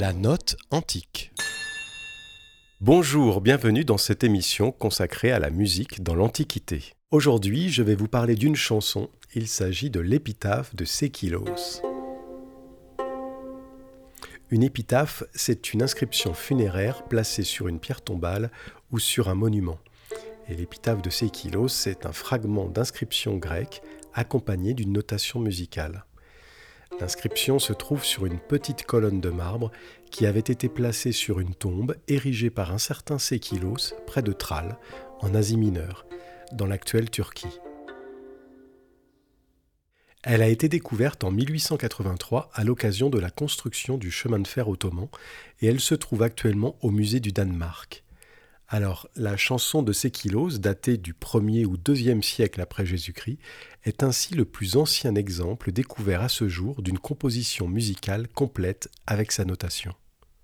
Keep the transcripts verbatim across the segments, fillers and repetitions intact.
La note antique. Bonjour, bienvenue dans cette émission consacrée à la musique dans l'Antiquité. Aujourd'hui, je vais vous parler d'une chanson, il s'agit de l'épitaphe de Sékilos. Une épitaphe, c'est une inscription funéraire placée sur une pierre tombale ou sur un monument. Et l'épitaphe de Sékilos, c'est un fragment d'inscription grecque accompagné d'une notation musicale. L'inscription se trouve sur une petite colonne de marbre qui avait été placée sur une tombe érigée par un certain Sékilos près de Tralles, en Asie mineure, dans l'actuelle Turquie. Elle a été découverte en mille huit cent quatre-vingt-trois à l'occasion de la construction du chemin de fer ottoman et elle se trouve actuellement au musée du Danemark. Alors, la chanson de Sékilos, datée du premier ou deuxième siècle après Jésus-Christ, est ainsi le plus ancien exemple découvert à ce jour d'une composition musicale complète avec sa notation.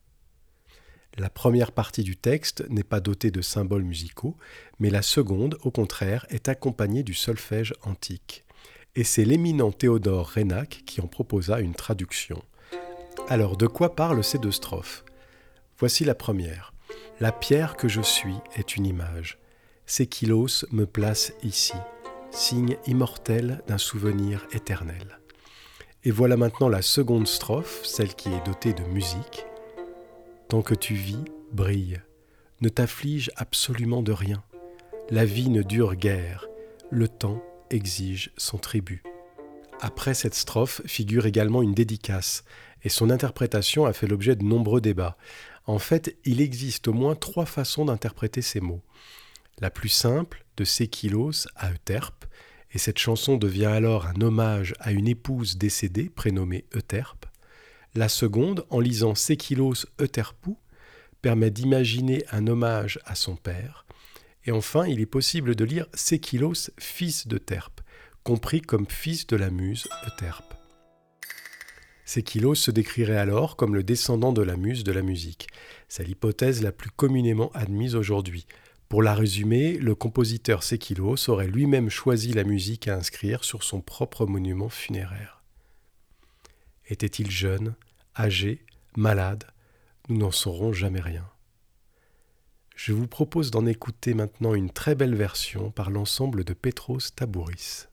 La première partie du texte n'est pas dotée de symboles musicaux, mais la seconde, au contraire, est accompagnée du solfège antique. Et c'est l'éminent Théodore Reynac qui en proposa une traduction. Alors, de quoi parlent ces deux strophes ? Voici la première. La pierre que je suis est une image. Sékilos me place ici, signe immortel d'un souvenir éternel. Et voilà maintenant la seconde strophe, celle qui est dotée de musique. Tant que tu vis, brille. Ne t'afflige absolument de rien. La vie ne dure guère. Le temps exige son tribut. Après cette strophe figure également une dédicace, et son interprétation a fait l'objet de nombreux débats. En fait, il existe au moins trois façons d'interpréter ces mots. La plus simple, de Sékilos à Euterpe, et cette chanson devient alors un hommage à une épouse décédée prénommée Euterpe. La seconde, en lisant Sékilos Euterpou, permet d'imaginer un hommage à son père. Et enfin, il est possible de lire Sékilos, fils d'Euterpe, compris comme fils de la muse Euterpe. Sékilos se décrirait alors comme le descendant de la muse de la musique. C'est l'hypothèse la plus communément admise aujourd'hui. Pour la résumer, le compositeur Sékilos aurait lui-même choisi la musique à inscrire sur son propre monument funéraire. Était-il jeune, âgé, malade ? Nous n'en saurons jamais rien. Je vous propose d'en écouter maintenant une très belle version par l'ensemble de Petros Tabouris.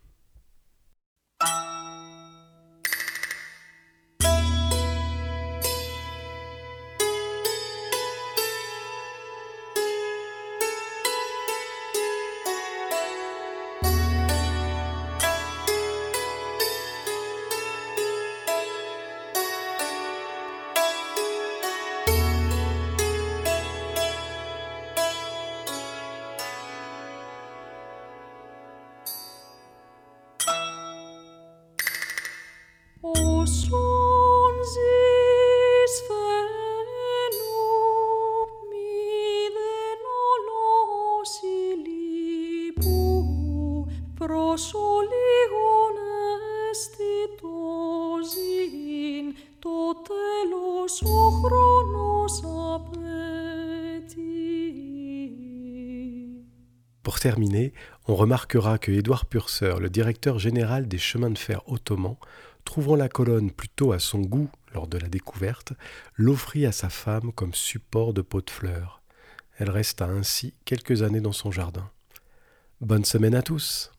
Προσολίγων αισθητώζειν, το τέλος ο χρόνος απαιτεί. Pour terminer, on remarquera que Édouard Purser, le directeur général des chemins de fer ottomans, trouvant la colonne plutôt à son goût lors de la découverte, l'offrit à sa femme comme support de pot de fleurs. Elle resta ainsi quelques années dans son jardin. Bonne semaine à tous!